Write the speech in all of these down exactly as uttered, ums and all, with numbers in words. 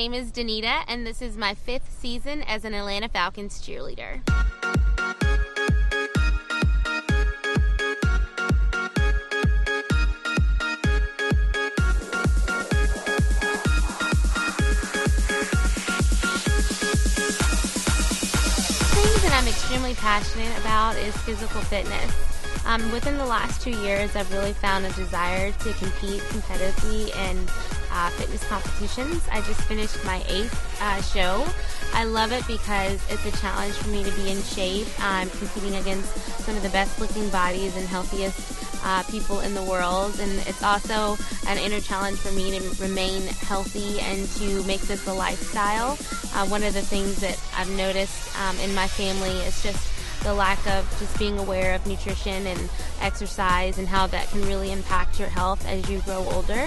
name is Danita, and this is my fifth season as an Atlanta Falcons cheerleader. Things that I'm extremely passionate about is physical fitness. Um, within the last two years, I've really found a desire to compete competitively in uh, fitness competitions. I just finished my eighth uh, show. I love it because it's a challenge for me to be in shape. I'm competing against some of the best looking bodies and healthiest uh, people in the world, and it's also an inner challenge for me to remain healthy and to make this a lifestyle. Uh, one of the things that I've noticed um, in my family is just the lack of just being aware of nutrition and exercise and how that can really impact your health as you grow older.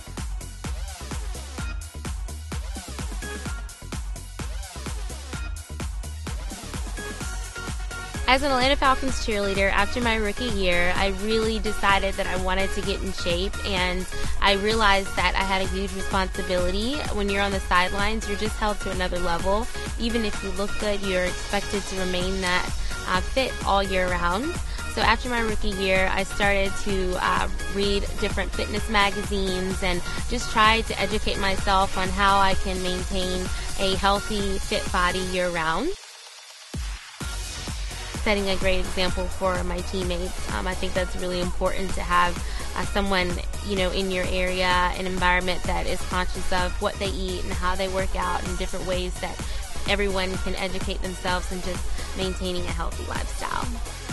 As an Atlanta Falcons cheerleader, after my rookie year, I really decided that I wanted to get in shape, and I realized that I had a huge responsibility. When you're on the sidelines, you're just held to another level. Even if you look good, you're expected to remain that uh, fit all year round. So after my rookie year, I started to uh, read different fitness magazines and just try to educate myself on how I can maintain a healthy, fit body year round. Setting a great example for my teammates. Um, I think that's really important to have uh, someone, you know, in your area, an environment that is conscious of what they eat and how they work out, and different ways that everyone can educate themselves in just maintaining a healthy lifestyle.